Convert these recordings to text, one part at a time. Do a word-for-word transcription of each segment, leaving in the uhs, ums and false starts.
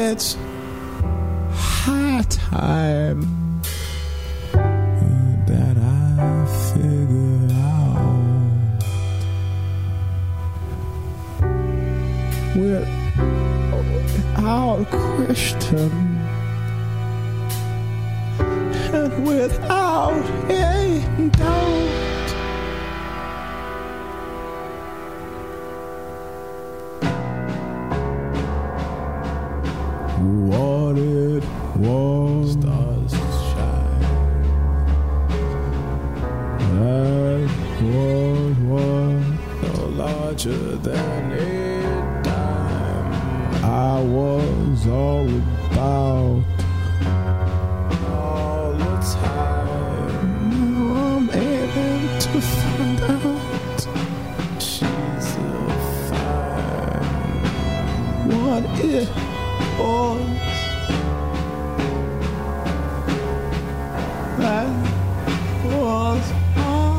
it's high time that I figure out without question and without a doubt what it was. Stars shine. That was what no larger than a dime. I was all about all the time. Now I'm able to find out she's a fine. What it was that was all.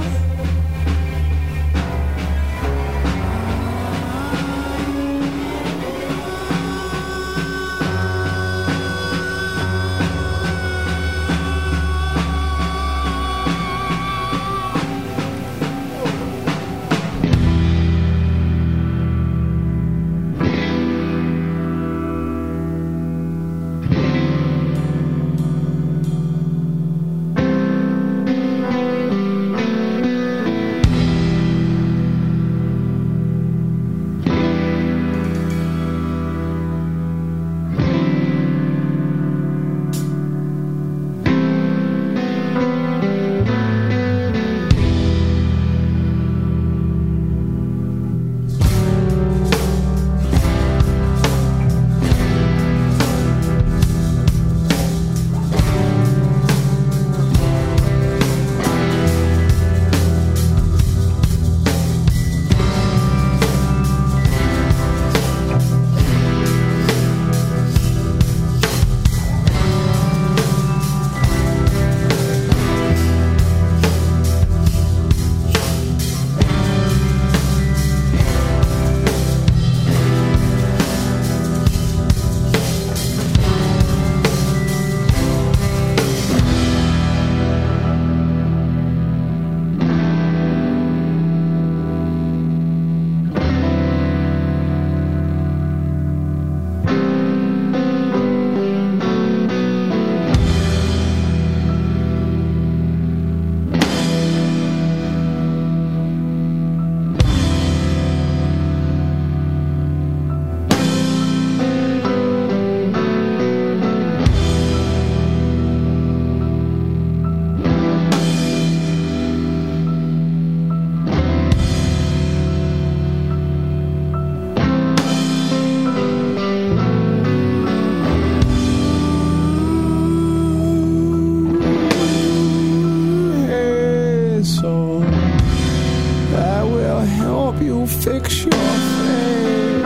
Fix your face.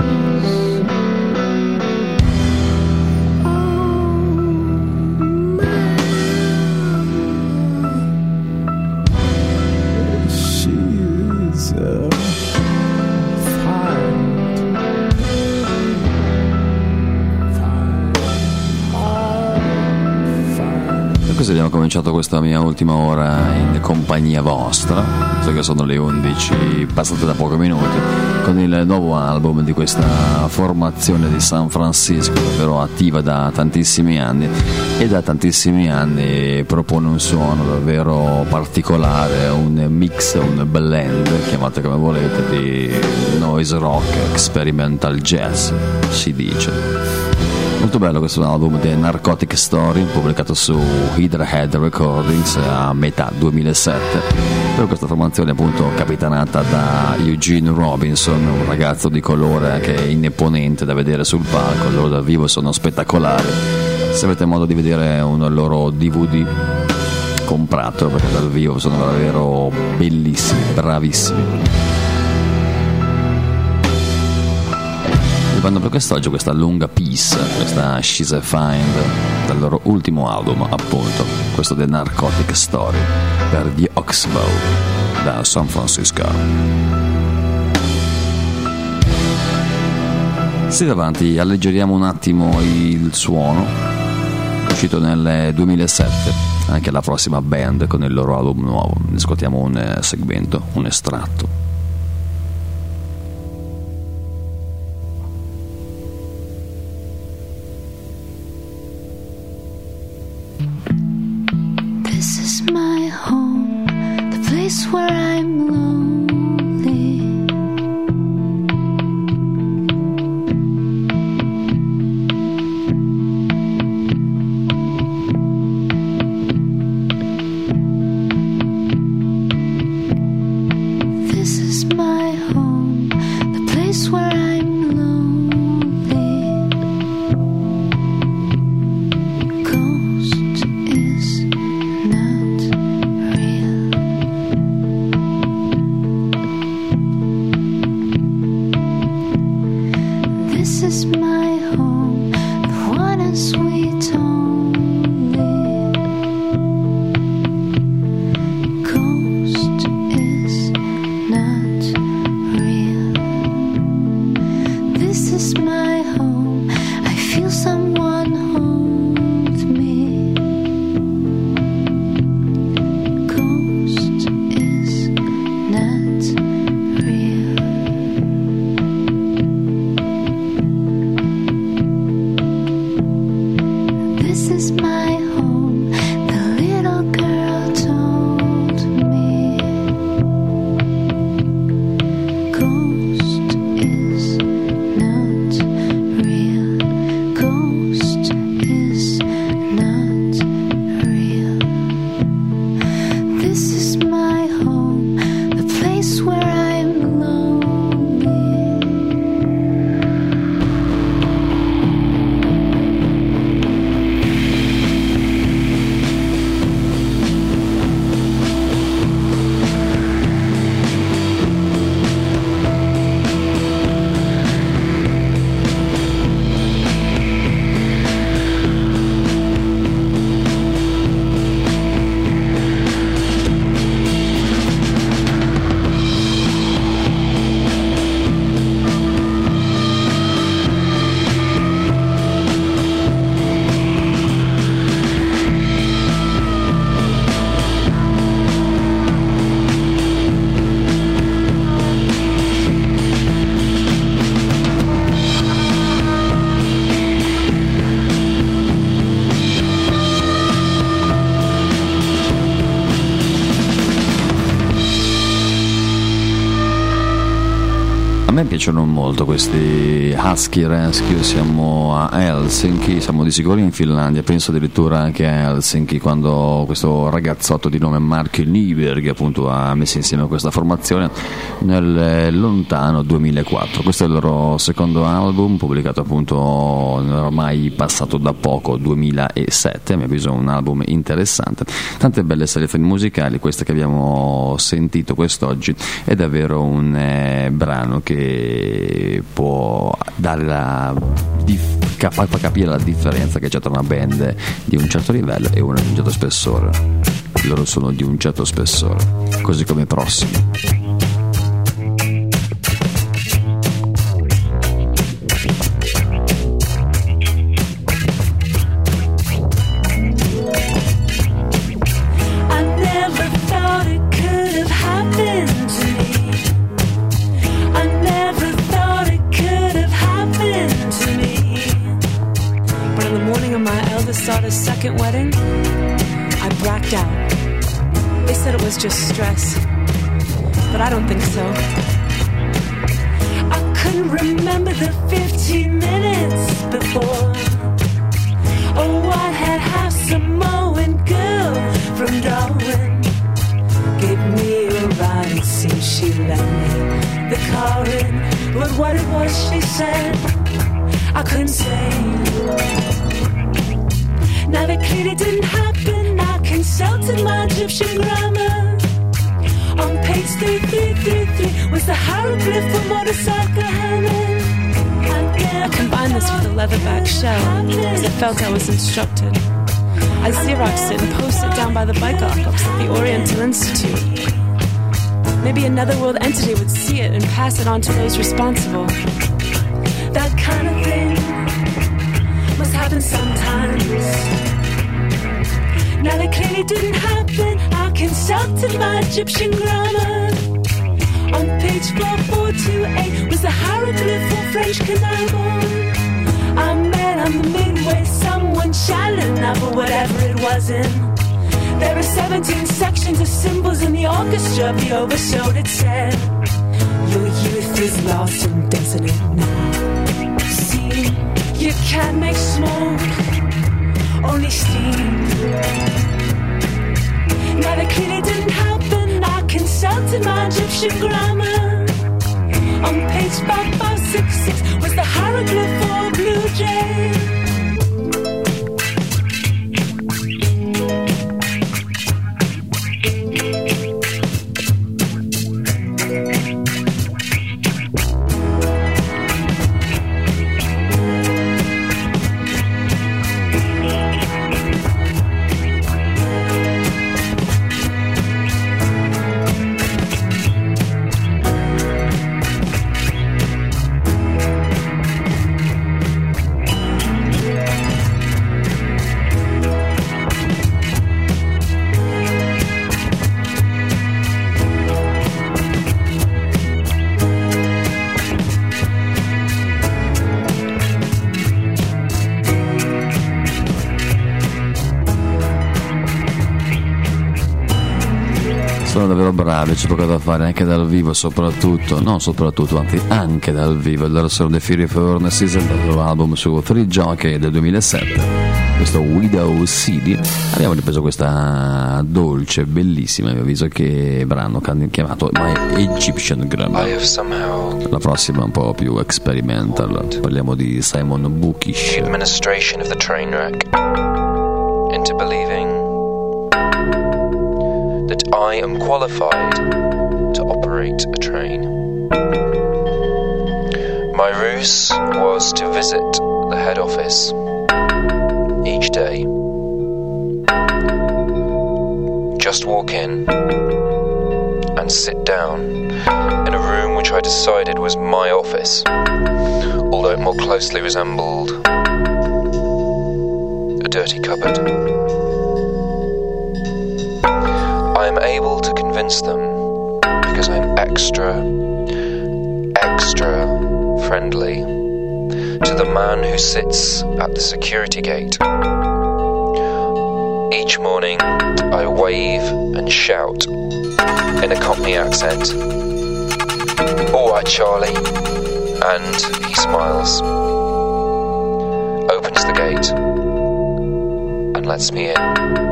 Oh, man. She's a fine, fine, fine. E così abbiamo cominciato questa mia ultima ora in compagnia vostra. So che sono le undici passate da pochi minuti, con il nuovo album di questa formazione di San Francisco, davvero attiva da tantissimi anni, e da tantissimi anni propone un suono davvero particolare, un mix, un blend, chiamate come volete, di noise rock, experimental jazz, si dice. Molto bello questo album di Narcotic Story, pubblicato su Hydra Head Recordings a metà duemilasette, per questa formazione appunto capitanata da Eugene Robinson, un ragazzo di colore che è imponente da vedere sul palco. Loro dal vivo sono spettacolari. Se avete modo di vedere un loro D V D, compratelo, perché dal vivo sono davvero bellissimi, bravissimi. Vanno per quest'oggi questa lunga piece, questa She's a Find, dal loro ultimo album appunto, questo The Narcotic Story, per The Oxbow da San Francisco. Sì, davanti, alleggeriamo un attimo il suono, uscito nel duemilasette, anche la prossima band con il loro album nuovo. Ne ascoltiamo un segmento, un estratto. This is my home, the place where I'm lonely. This is my home, the place where I'm lonely. Ghost is not real. This is my home, the one and sweet only. Ghost is not real. This is my home. I feel someone hold me. Ghost is not real. This is my home. The little girl told me. Ghost is not real. Ghost is not real. This is my home, the place where I'm lonely. A me piacciono molto questi Husky Rescue. Siamo a Helsinki, siamo di sicuro in Finlandia, penso addirittura anche a Helsinki, quando questo ragazzotto di nome Mark Nyberg appunto ha messo insieme questa formazione nel lontano duemilaquattro. Questo è il loro secondo album, pubblicato appunto ormai passato da poco, duemilasette. Mi ha preso un album interessante, tante belle selezioni musicali. Questa che abbiamo sentito quest'oggi è davvero un eh, brano che può dare la dif- fa capire la differenza che c'è tra una band di un certo livello e una di un certo spessore. Loro sono di un certo spessore, così come i prossimi. Second wedding, I blacked out. They said it was just stress, but I don't think so. I couldn't remember the fifteen minutes before. Oh, what had half Samoan girl from Darwin gave me a ride, it seems she let me the car in. But what it was she said, I couldn't say. Now that clearly didn't happen. I consulted my Egyptian grammar. On page three three three three was the hieroglyph for motorcycle helmet. I combined this with a leatherback shell, as I felt I was instructed. I Xeroxed it and posted it down by the bike archives at the Oriental Institute. Maybe another world entity would see it and pass it on to those responsible. That kind of thing must happen sometimes. Now that clearly didn't happen. I consulted my Egyptian grammar. On page four four two eight was the hieroglyph for French connivance. I met on the midway someone shallow enough or whatever it wasn't. There are seventeen sections of symbols in the orchestra of the overshowed. It said, your youth is lost and desolate now. See, you can't make smoke, only steam. Now that clearly didn't happen. I consulted my Egyptian grammar. On page five five six six was the hieroglyph for a blue jay. Sono davvero bravi, c'è poco da fare anche dal vivo, soprattutto, non soprattutto, anzi anche dal vivo. Loro sono The Fury Furnaces, il loro album su Three Jockey del duemilasette, questo Widow City. Abbiamo ripreso questa dolce, bellissima, a mio avviso, che brano chiamato My Egyptian Grammar. La prossima è un po' più experimental, parliamo di Simon Bookish. The administration of the train wreck into believing that I am qualified to operate a train. My ruse was to visit the head office each day. Just walk in and sit down in a room which I decided was my office, although it more closely resembled a dirty cupboard. I am able to convince them because I'm extra, extra friendly to the man who sits at the security gate. Each morning I wave and shout in a Cockney accent, "All right, Charlie," and he smiles, opens the gate and lets me in.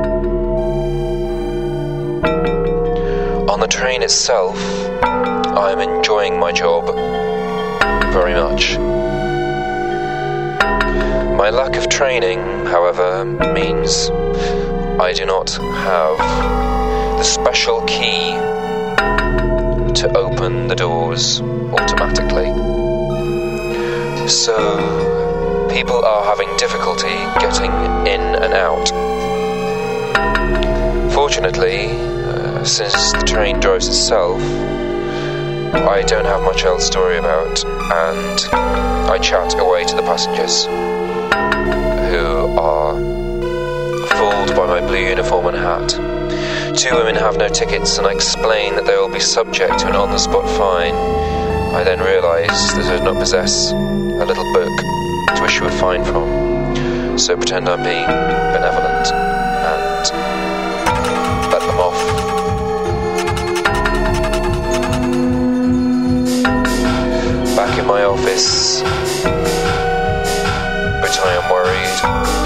On the train itself, I am enjoying my job very much. My lack of training, however, means I do not have the special key to open the doors automatically. So, people are having difficulty getting in and out. Fortunately, uh, since the train drives itself, I don't have much else to worry about, and I chat away to the passengers, who are fooled by my blue uniform and hat. Two women have no tickets, and I explain that they will be subject to an on-the-spot fine. I then realise that I do not possess a little book to issue a fine from, so pretend I'm being benevolent and let them off. Back in my office, but I am worried.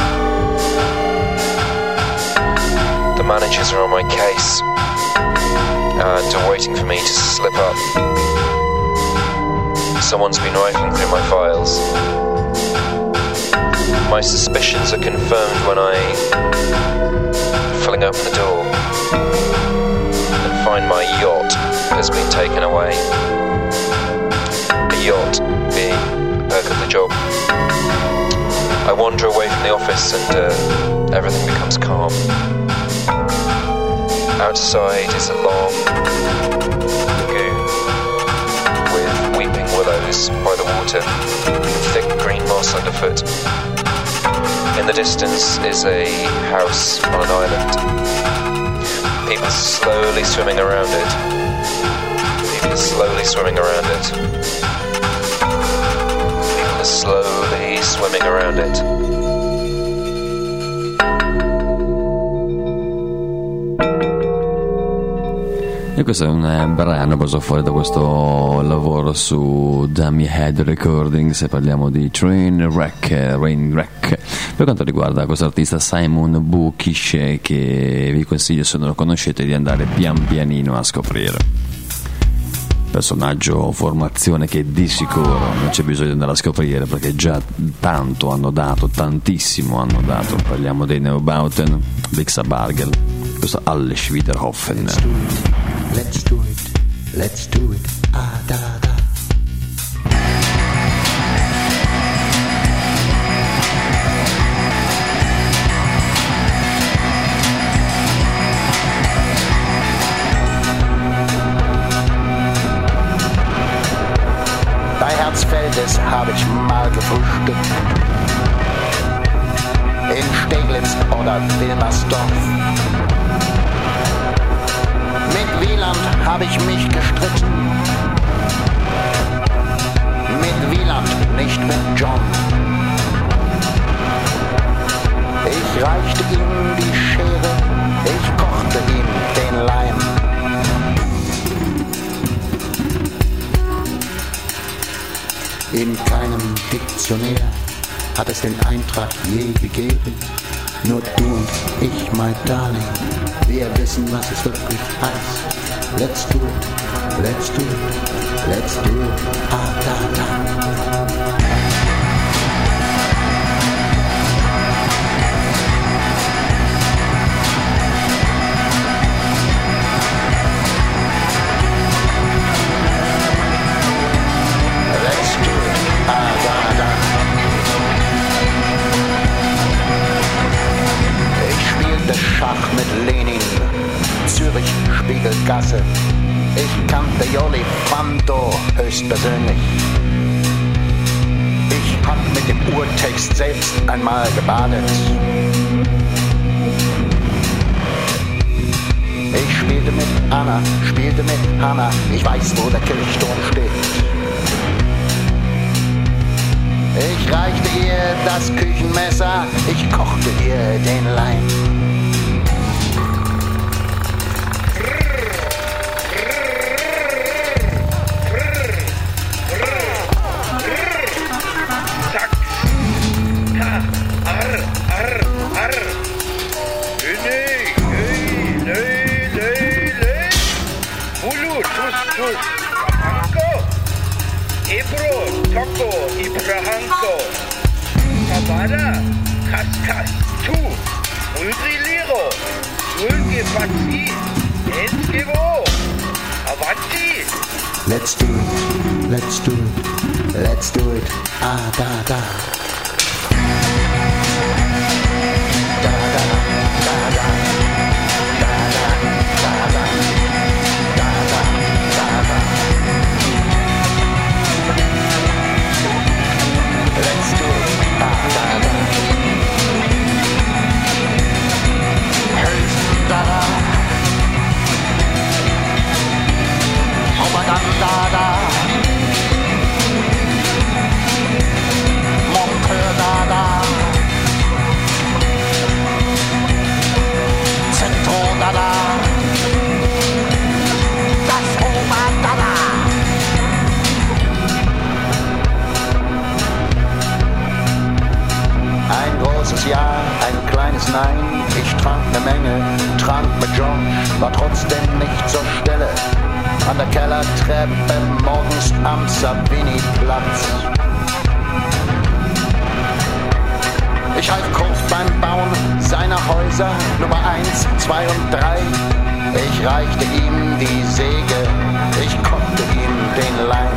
The managers are on my case and are waiting for me to slip up. Someone's been rifling through my files. My suspicions are confirmed when I fling open the door and find my yacht has been taken away. The yacht being a perk of the job. I wander away from the office and uh, everything becomes calm. Outside is a long lagoon with weeping willows by the water, thick green moss underfoot. In the distance is a house on an island. People slowly swimming around it. People slowly swimming around it. People slowly swimming around it. E questo è un brano preso fuori da questo lavoro su Dummy Head Recordings, e parliamo di Trainwreck, Trainwreck. Per quanto riguarda questo artista Simon Bukish, che vi consiglio, se non lo conoscete, di andare pian pianino a scoprire. Personaggio, formazione che di sicuro non c'è bisogno di andare a scoprire, perché già tanto hanno dato, tantissimo hanno dato. Parliamo dei Neubauten, Bixa Bargel, questo Alles Wiederhoffen. Let's do it, let's do it, ah da da. Bei Herzfeldes habe ich mal gefrühstückt, in Steglitz oder Wilmersdorf. Mit Wieland habe ich mich gestritten. Mit Wieland, nicht mit John. Ich reichte ihm die Schere, ich kochte ihm den Leim. In keinem Diktionär hat es den Eintrag je gegeben. Nur du und ich, my darling, wir wissen, was es wirklich heißt. Let's do it, let's do it, let's do it, ah da da. Let's do it, ah da da. Ich spielte Schach mit Lenin, Zürich, Spiegelgasse. Ich kannte Joli Fando höchstpersönlich. Ich hab mit dem Urtext selbst einmal gebadet. Ich spielte mit Anna, spielte mit Hanna. Ich weiß, wo der Kirchturm steht. Ich reichte ihr das Küchenmesser, ich kochte ihr den Leim. Toko, Ibrahanko, Havana, Kaskas, Tu, Ulgriliro, Ulgefatzi, Enskevo, Avanti. Let's do it, let's do it, let's do it, ah da da. Da da, da da, da da, da da, da da, da da. Let's do it, ah da da. Hey, da da. Oh madame da da. Mon cœur da da. Zentrum da da. Das Oma da da. Ein großes Ja, ein kleines Nein. Ich trank ne Menge, trank mit John, war trotzdem nicht zur Stelle. An der Kellertreppe morgens am Savini-Platz. Ich half kurz beim Bauen seiner Häuser, Nummer eins, zwei und drei. Ich reichte ihm die Säge, ich kochte ihm den Leim.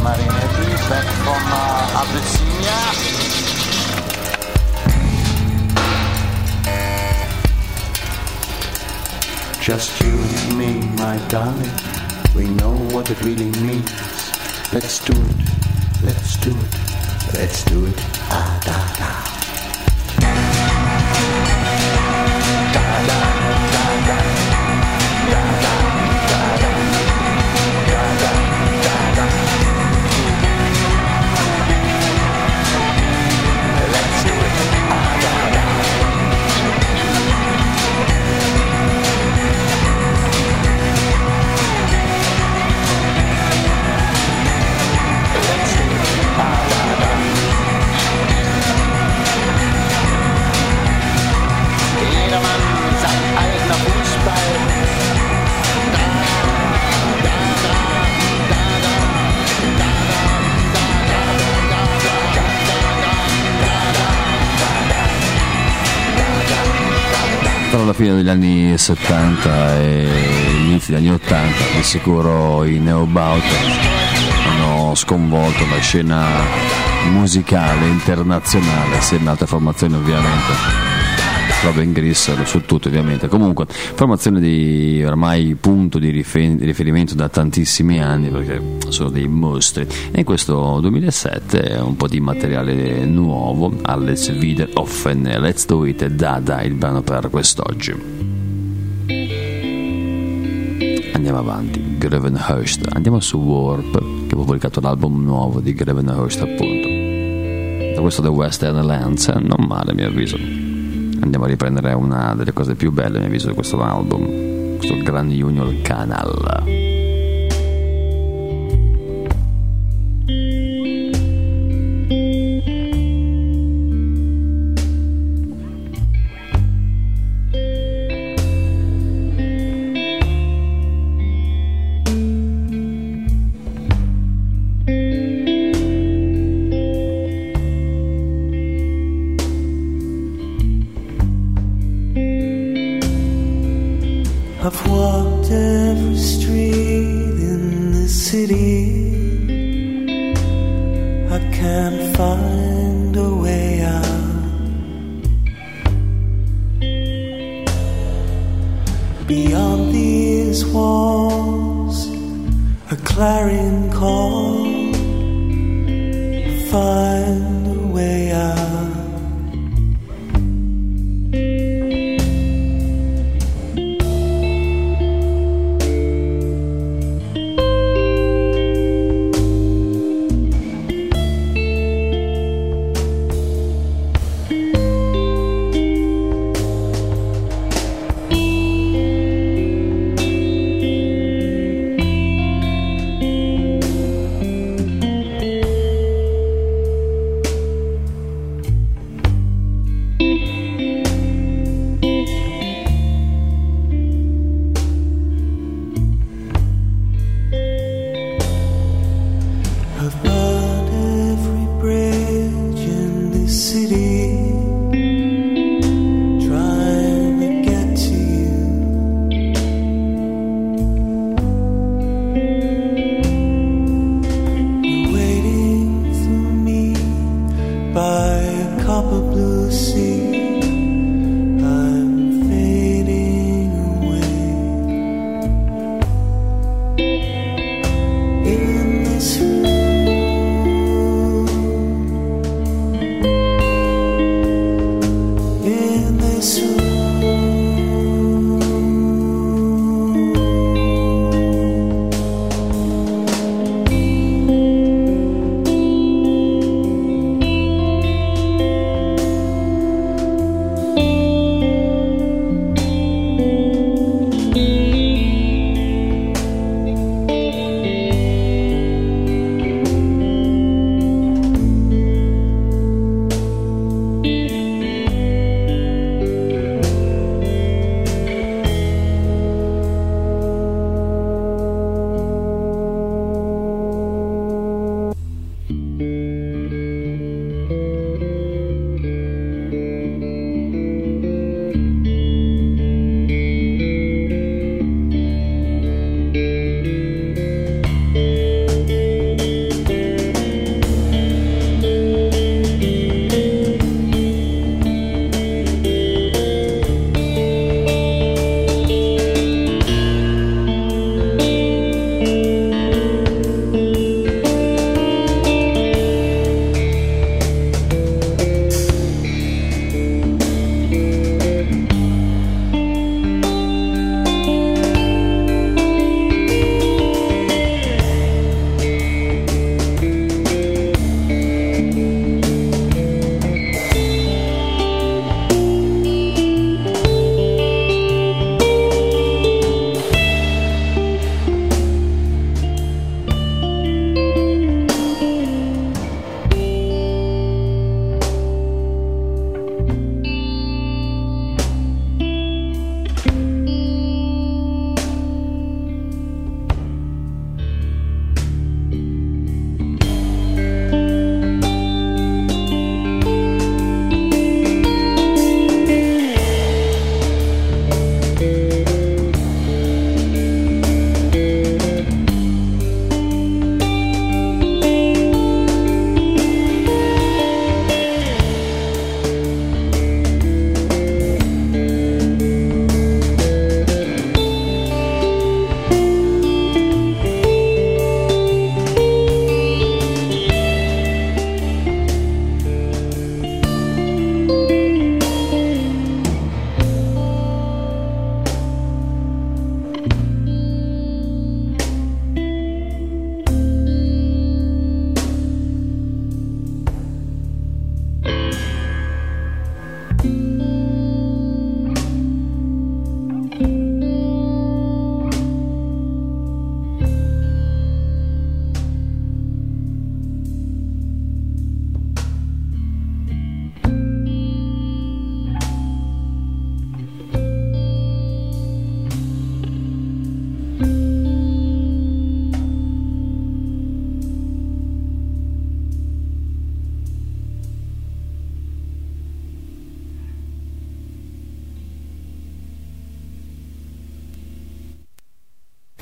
Marinetti, back from uh, Abyssinia. Just you and me, my darling, we know what it really means. Let's do it, let's do it, let's do it, ah da da. Da da da da, da da da da, da da da da. Let's do it, ah da da. Jedermann sein eigener Fußball. Da, da, da, da, da, da, Tra la fine degli anni settanta e gli inizi degli anni ottanta di sicuro i Neobauter hanno sconvolto la scena musicale internazionale assieme a altre formazioni ovviamente. Robin Grisser su tutto ovviamente. Comunque formazione di ormai punto di riferimento da tantissimi anni perché sono dei mostri e in questo duemilasette un po' di materiale nuovo. Alles wieder offen, Let's Do It, Dada il brano per quest'oggi. Andiamo avanti. Grevenhurst, andiamo su Warp che ha pubblicato l'album nuovo di Grevenhurst appunto. Da questo The Western Lands non male a mio avviso. Andiamo a riprendere una delle cose più belle a mio avviso di questo album, questo Grand Union Canal. I've walked every street in the city. I can't find a way out. Beyond these walls, a clarion call. Find a way out.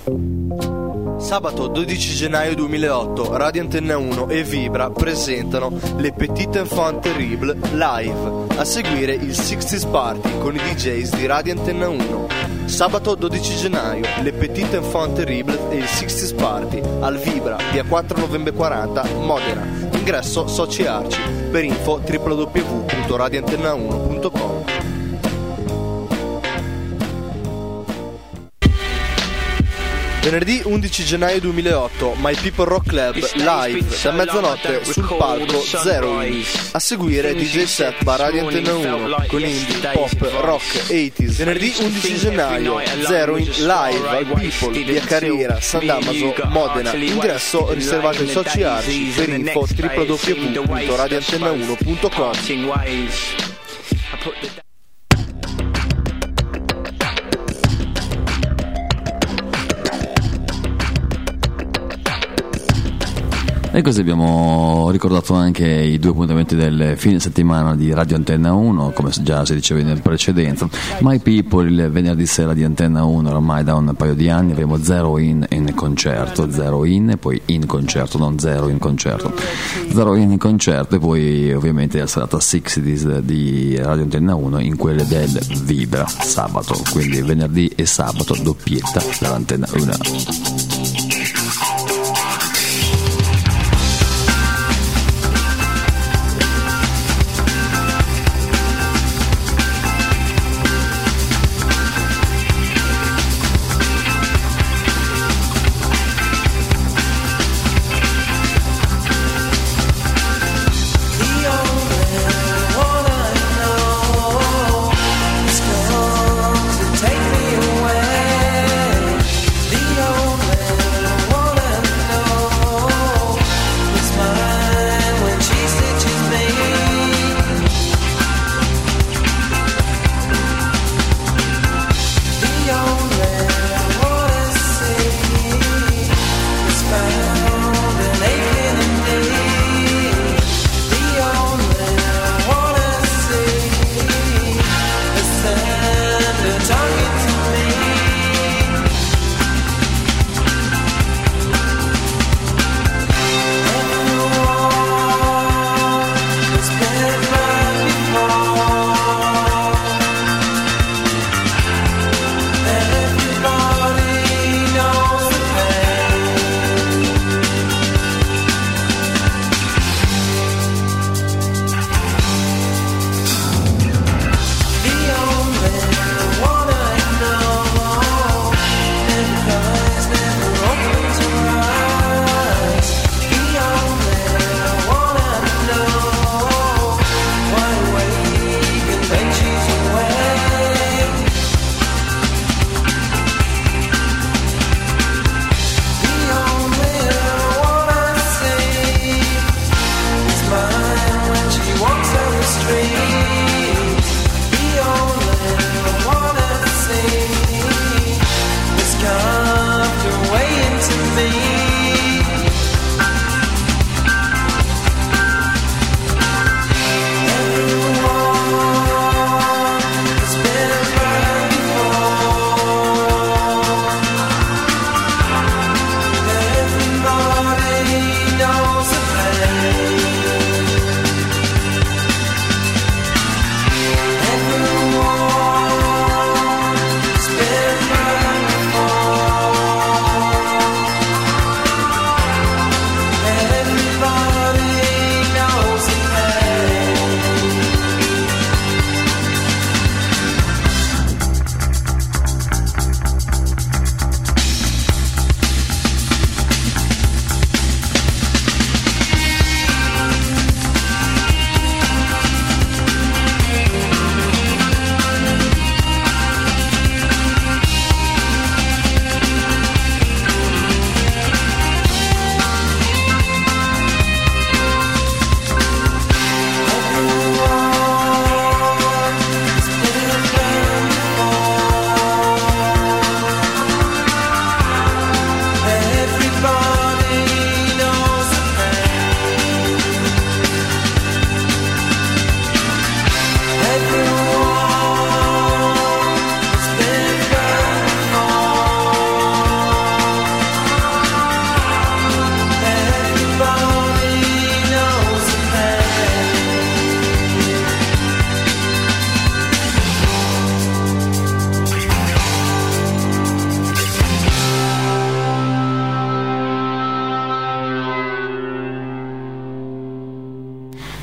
Sabato dodici gennaio duemilaotto, Radio Antenna uno e Vibra presentano Le Petite Enfants Terribles live. A seguire il seixties Party con i D Js di Radio Antenna uno. Sabato dodici gennaio, Le Petite Enfants Terribles e il seixties Party al Vibra, via quattro novembre quaranta, Modena. Ingresso Soci Arci. Per info w w w punto radio antenna uno punto com. Venerdì undici gennaio duemilaotto, My People Rock Club live da mezzanotte sul palco Zero In. A seguire D J set da Radio Antenna uno con indie, pop, rock, ottanta. Venerdì undici gennaio, Zero In live al People, via Carriera, San Damaso, Modena. Ingresso riservato ai soci arci. Per info w w w punto radio antenna uno punto com. E così abbiamo ricordato anche i due appuntamenti del fine settimana di Radio Antenna uno, come già si diceva in precedenza. My People il venerdì sera di Antenna uno, ormai da un paio di anni, avremo Zero In in concerto, Zero In e poi in concerto, non Zero in concerto, Zero In in concerto, e poi ovviamente la serata seixties di Radio Antenna uno in quelle del Vibra sabato, quindi venerdì e sabato doppietta dall'Antenna uno.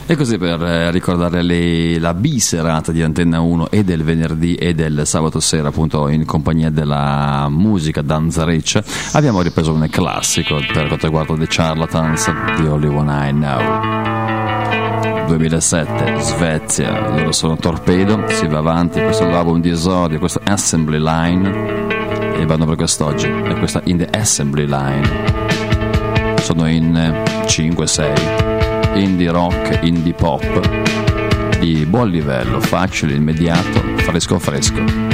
E così per eh, ricordare le, la biserata di Antenna uno e del venerdì e del sabato sera, appunto in compagnia della musica danzareccia, abbiamo ripreso un classico per quanto riguarda The Charlatans, The Only One I Know. duemilasette, Svezia, loro sono Torpedo, si va avanti, questo è l'album di esordio, questo è Assembly Line, e vanno per quest'oggi, e questa In The Assembly Line. Sono in cinque sei. Indie rock, indie pop di buon livello, facile, immediato, fresco fresco.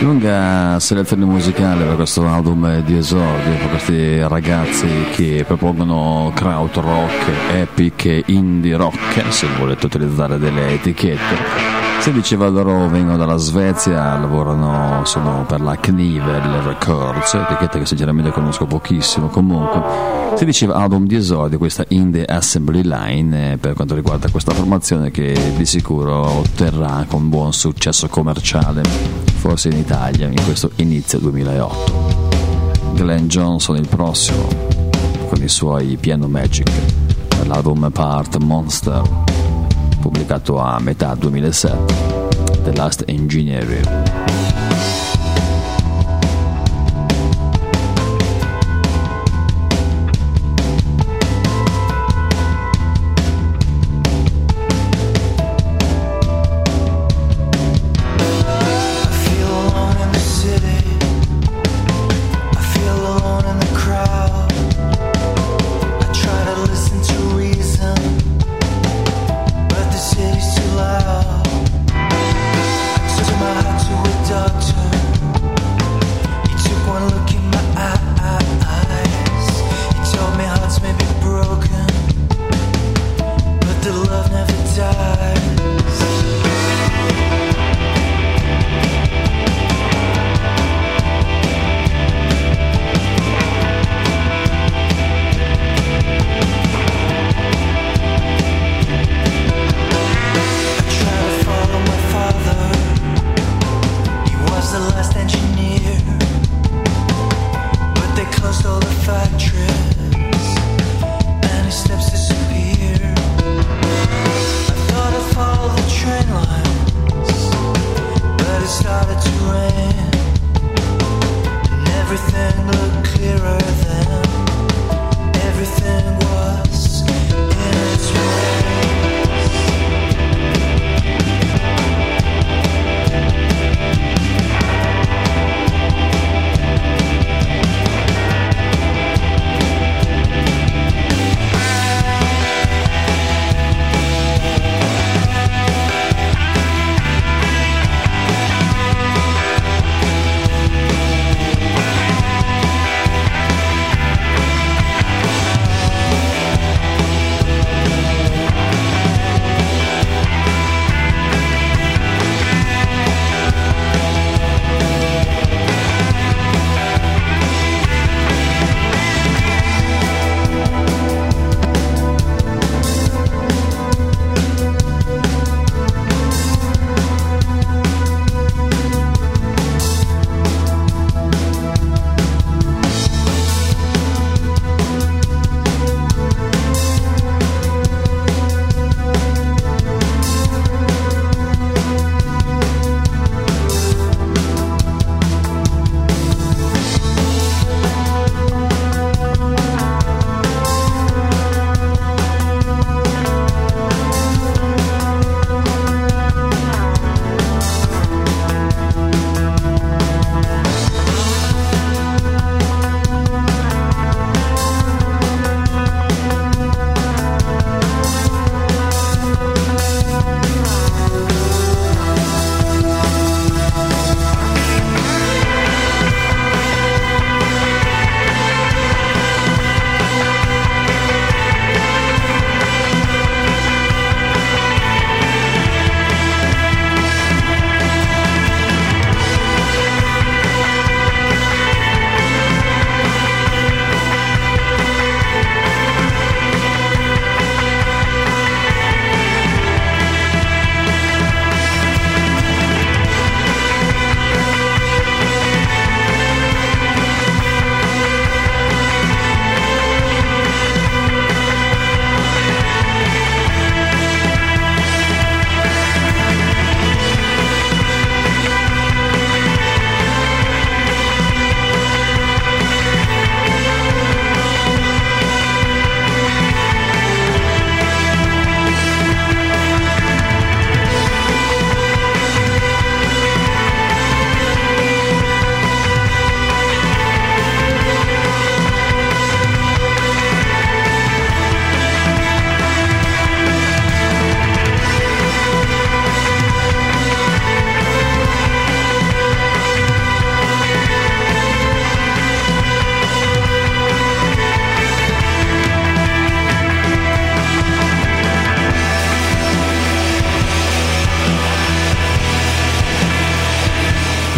Lunga selezione musicale per questo album di esordio, per questi ragazzi che propongono kraut rock, epic e indie rock, se volete utilizzare delle etichette. Si diceva loro vengono dalla Svezia, lavorano, sono per la Knivel Records, etichetta che sinceramente conosco pochissimo. Comunque si diceva album di esordio, questa Indie Assembly Line, eh, per quanto riguarda questa formazione che di sicuro otterrà con buon successo commerciale, forse in Italia, in questo inizio duemilaotto. Glenn Johnson il prossimo, con i suoi Piano Magic, per l'album Part Monster, pubblicato a metà duemilasette, The Last Engineer.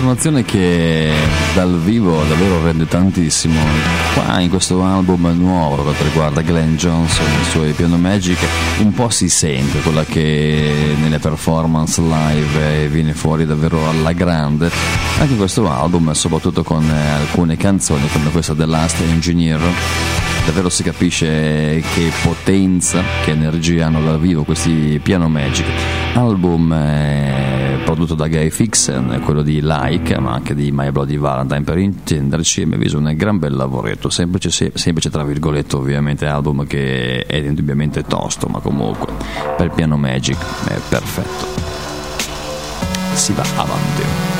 un'affermazione che dal vivo davvero rende tantissimo. Qua in questo album nuovo, per quanto riguarda Glenn Johnson e i suoi Piano Magic, un po' si sente quella che nelle performance live viene fuori davvero alla grande, anche in questo album, soprattutto con alcune canzoni come questa The Last Engineer. Davvero si capisce che potenza, che energia hanno dal vivo questi Piano Magic. Album eh, prodotto da Guy Fixen, quello di Like, ma anche di My Bloody Valentine, per intenderci, e mi avviso un gran bel lavoretto, semplice, semplice tra virgolette ovviamente, album che è indubbiamente tosto, ma comunque per Piano Magic è perfetto. Si va avanti.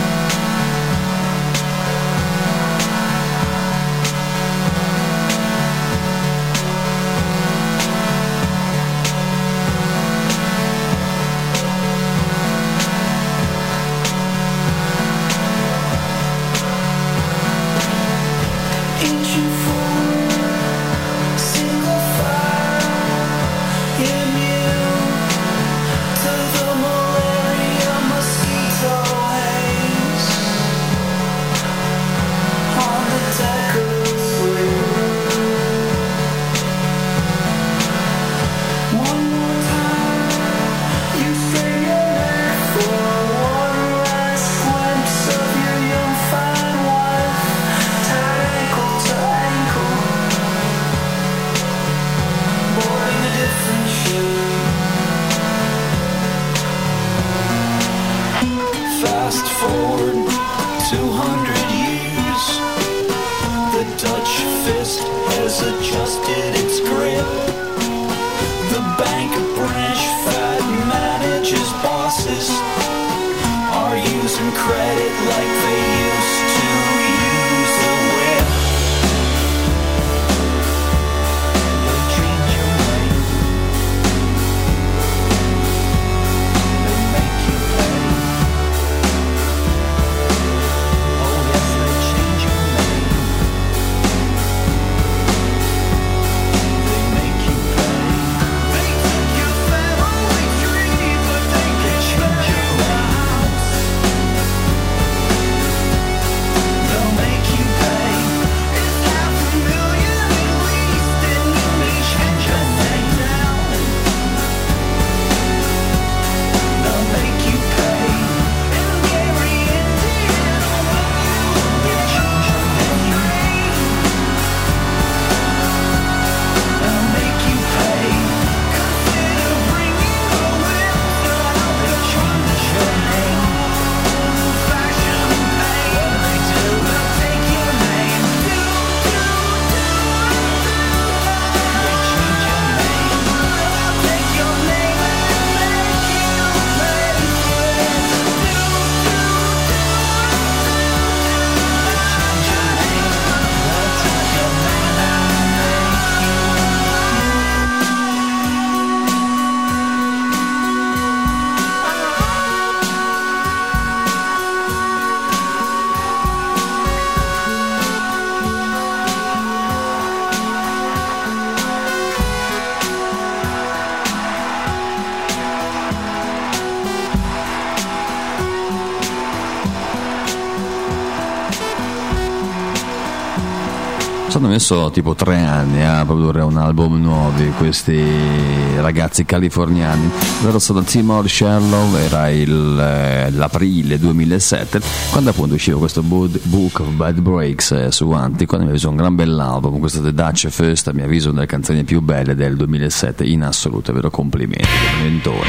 Ci hanno messo tipo tre anni a produrre un album nuovo questi ragazzi californiani. Verso Timor Shallow era il, eh, l'aprile duemilasette, quando appunto usciva questo Book of Bad Breaks eh, su Anticon. Mi ha visto un gran bell'album, questo The Dutch First, a mio avviso una delle canzoni più belle del duemilasette in assoluto, vero, complimenti, mentone.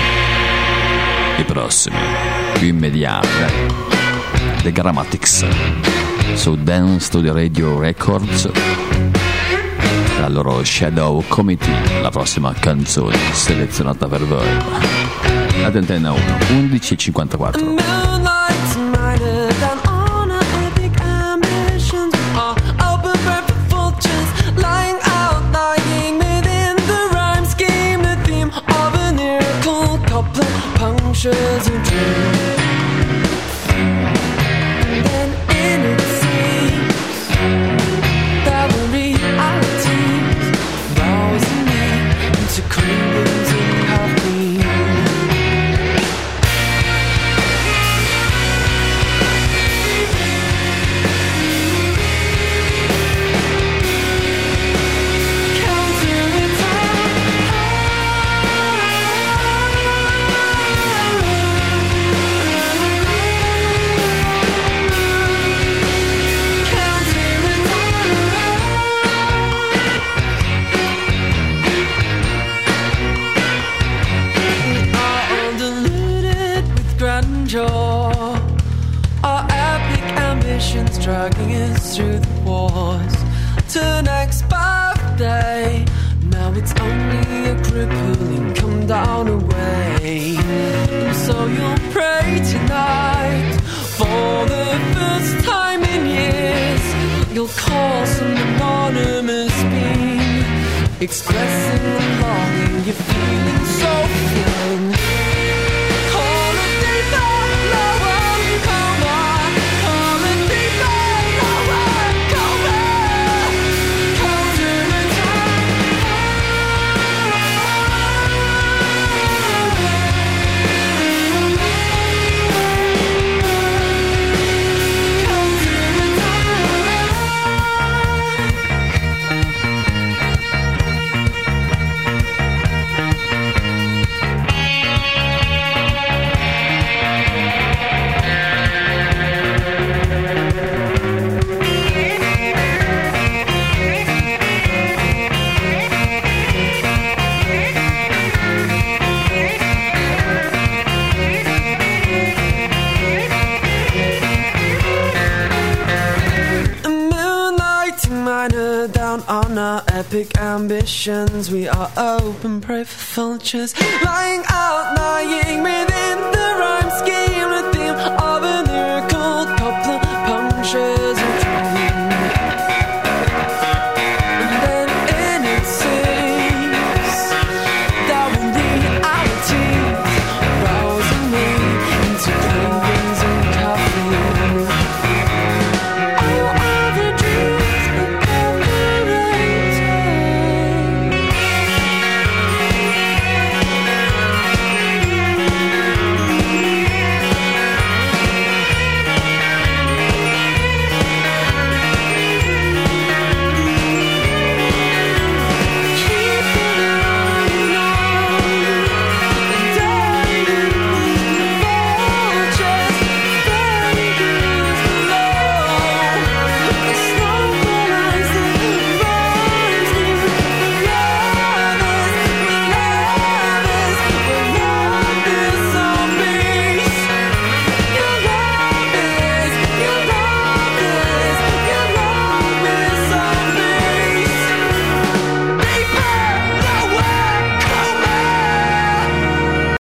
I prossimi, più immediati, eh. The Grammatics su Dance to the Radio Records, la loro Shadow Committee, la prossima canzone selezionata per voi. Ad Antenna uno, undici e cinquantaquattro. Clean ambitions dragging us through the wars to next birthday. Now it's only a crippling come down away. And so you'll pray tonight for the first time in years. You'll call some anonymous being, expressing the longing you're feeling so young. Call a deeper, lower coma. Call a deeper, lower coma. Come to the on our epic ambitions. We are open prey for vultures, lying out, lying within the rhyme scheme.